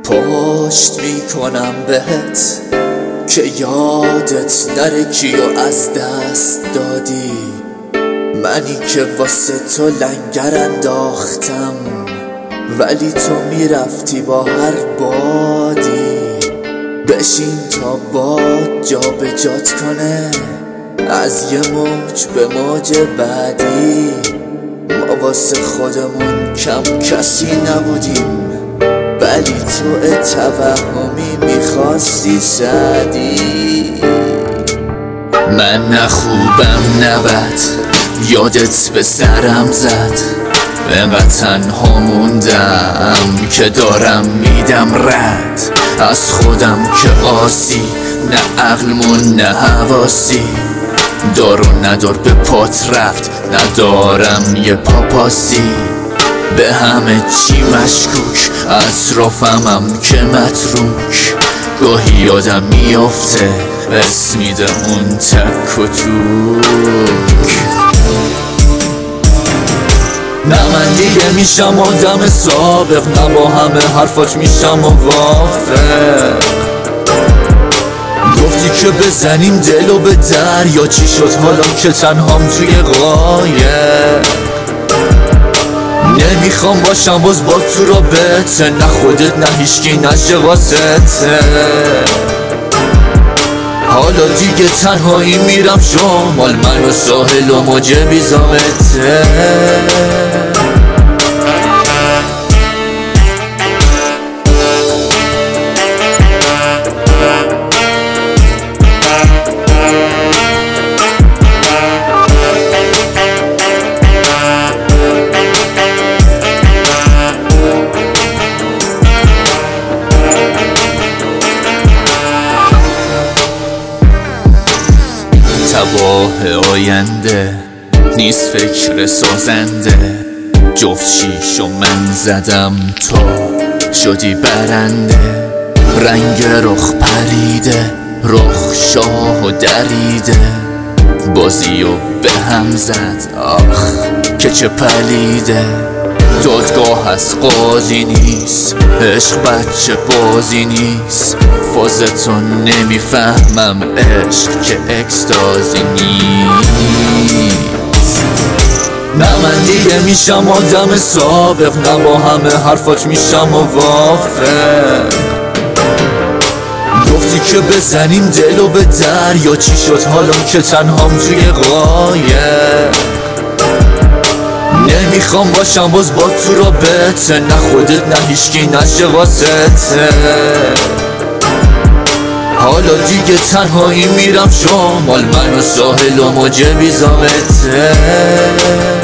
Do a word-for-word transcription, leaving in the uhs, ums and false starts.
پشت میکنم بهت که یادت نره کیو از دست دادی، منی که واسه تو لنگر انداختم ولی تو میرفتی با هر بادی. بشین تا باد جا به جات کنه از یه موج به موج بعدی. ما واسه خودمون کم کسی نبودیم ولی تو توهمی میخواستی سعدی. من نه خوبم نه بد، یادت به سرم زد، انقدر تنها موندم که دارم میدم رد از خودم که آسی، نه عقلمون نه حواسی. دارو ندار به پات رفت، ندارم یه پاپاسی. به همه چی مشکوک، اطرافمم که متروک. گاهی یادم میافته اسم میده اون تک و توک. نه من دیگه میشم آدم سابق، نه با همه حرفات میشم موافق. گفتی که بزنیم دلو به دریا، چی شد حالا که تنهام توی قایق؟ نمیخوام باشم باز با تو رابطه، نه خودت نه هیچکی نشه واسطه. حالا دیگه تنهایی میرم شمال، من و ساحل و موج بی‌ضابطه. تباه آینده نیست فکر سازنده، جفت شیشو من زدم تو شدی برنده. رنگ رخ پریده، رخ شاه و دریده، بازیو به هم زد آخ که چه پلیده. دادگاه از قاضی نیست، عشق بچه بازی نیست. فازتون نمیفهمم عشق که اکستازی نیست. نه من دیگه میشم آدم سابق، نه با همه حرفات میشم موافق. گفتی که بزنیم دلو به دریا، چی شد حالا که تنهام توی قایق؟ نمیخوام باشم باز با تو رابطه، نه خودت نه هیچکی نشه واسطه. حالا دیگه تنهایی میرم شمال، من و ساحل و موج بی‌ضابطه.